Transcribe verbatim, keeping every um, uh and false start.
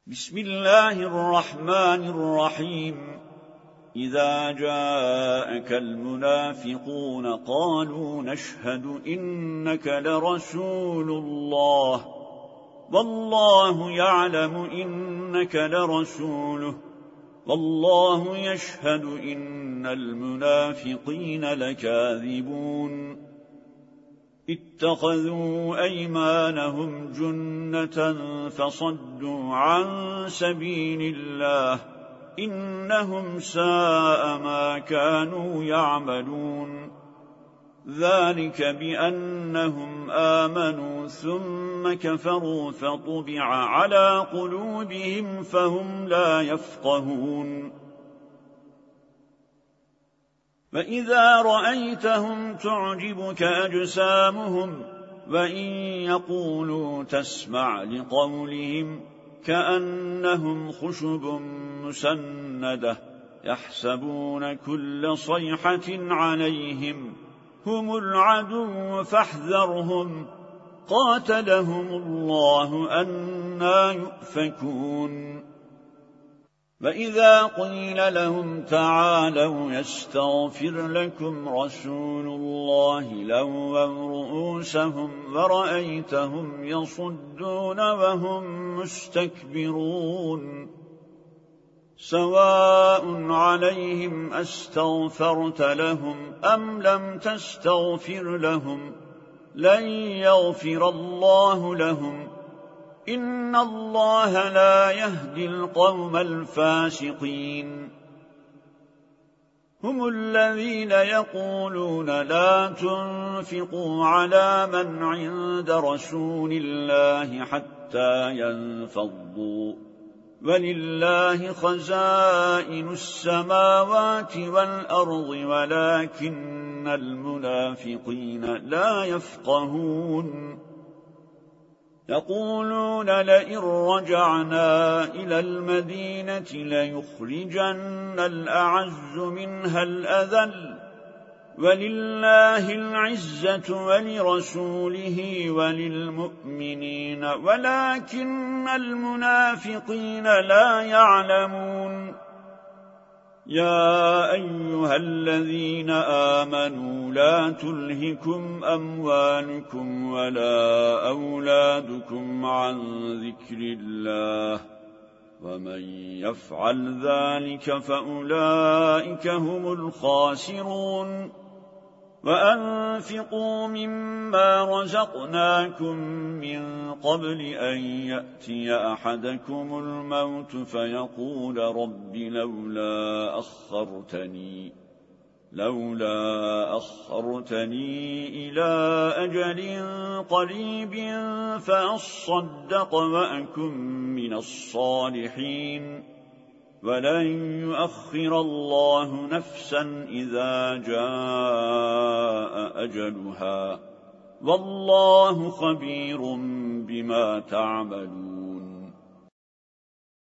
بسم الله الرحمن الرحيم إذا جاءك المنافقون قالوا نشهد إنك لرسول الله والله يعلم إنك لرسوله والله يشهد إن المنافقين لكاذبون اتخذوا أيمانهم جنة فصدوا عن سبيل الله إنهم ساء ما كانوا يعملون ذلك بأنهم آمنوا ثم كفروا فطبع على قلوبهم فهم لا يفقهون فإذا رأيتهم تعجبك أجسامهم وإن يقولوا تسمع لقولهم كأنهم خشب مسندة يحسبون كل صيحة عليهم هم العدو فاحذرهم قاتلهم الله أنى يؤفكون وإذا قيل لهم تعالوا يستغفر لكم رسول الله لووا رؤوسهم ورأيتهم يصدون وهم مستكبرون سواء عليهم أستغفرت لهم أم لم تستغفر لهم لن يغفر الله لهم إن الله لا يهدي القوم الفاسقين هم الذين يقولون لا تنفقوا على من عند رسول الله حتى ينفضوا ولله خزائن السماوات والأرض ولكن المنافقين لا يفقهون يقولون لئن رجعنا إلى المدينة ليخرجن الأعز منها الأذل ولله العزة ولرسوله وللمؤمنين ولكن المنافقين لا يعلمون يا أيها الذين آمنوا لا تلهكم أموالكم ولا أولادكم عن ذكر الله ومن يفعل ذلك فأولئك هم الخاسرون وأنفقوا مما رزقناكم من قبل أن يأتي أحدكم الموت فيقول رب لولا أخرتني لولا أخرتني إلى أجل قريب فأصدق وأكن من الصالحين ولن يؤخر الله نفسا إذا جاء أجلها والله خبير بما تعملون